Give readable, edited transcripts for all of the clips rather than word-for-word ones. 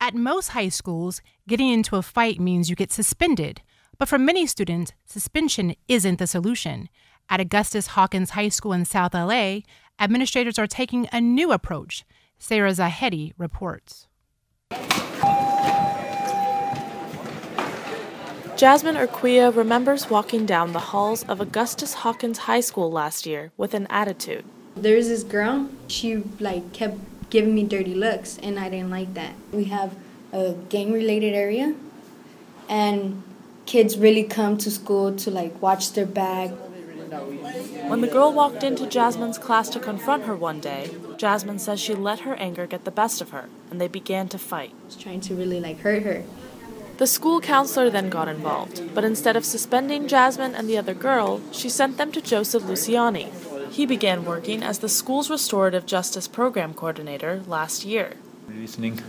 At most high schools, getting into a fight means you get suspended. But for many students, suspension isn't the solution. At Augustus Hawkins High School in South LA, administrators are taking a new approach. Sarah Zahedi reports. Jasmine Urquia remembers walking down the halls of Augustus Hawkins High School last year with an attitude. There's this girl, she kept giving me dirty looks, and I didn't like that. We have a gang-related area, and kids really come to school to watch their bag. When the girl walked into Jasmine's class to confront her one day, Jasmine says she let her anger get the best of her, and they began to fight. I was trying to really hurt her. The school counselor then got involved, but instead of suspending Jasmine and the other girl, she sent them to Joseph Luciani. He began working as the school's restorative justice program coordinator last year. Listening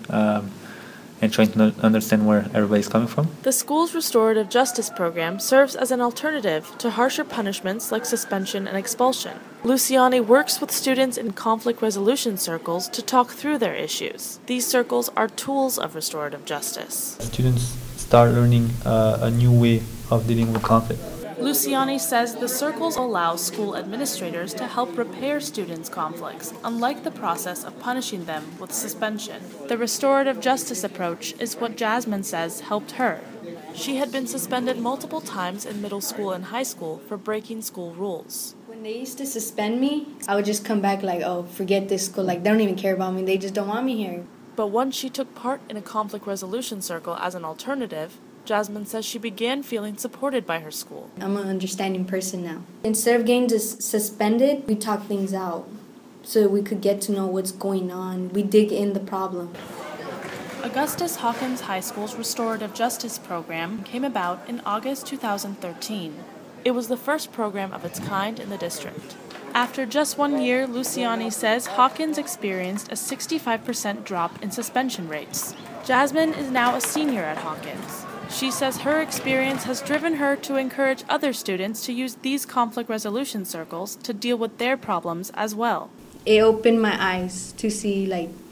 and trying to understand where everybody's coming from. The school's restorative justice program serves as an alternative to harsher punishments like suspension and expulsion. Luciani works with students in conflict resolution circles to talk through their issues. These circles are tools of restorative justice. Students start learning a new way of dealing with conflict. Luciani says the circles allow school administrators to help repair students' conflicts, unlike the process of punishing them with suspension. The restorative justice approach is what Jasmine says helped her. She had been suspended multiple times in middle school and high school for breaking school rules. When they used to suspend me, I would just come back oh, forget this school. They don't even care about me. They just don't want me here. But once she took part in a conflict resolution circle as an alternative, Jasmine says she began feeling supported by her school. I'm an understanding person now. Instead of getting suspended, we talk things out so we could get to know what's going on. We dig in the problem. Augustus Hawkins High School's restorative justice program came about in August 2013. It was the first program of its kind in the district. After just 1 year, Luciani says Hawkins experienced a 65% drop in suspension rates. Jasmine is now a senior at Hawkins. She says her experience has driven her to encourage other students to use these conflict resolution circles to deal with their problems as well. It opened my eyes to see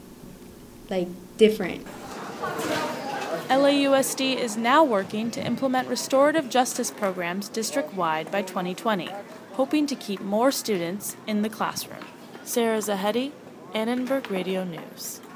different. LAUSD is now working to implement restorative justice programs district-wide by 2020, hoping to keep more students in the classroom. Sarah Zahedi, Annenberg Radio News.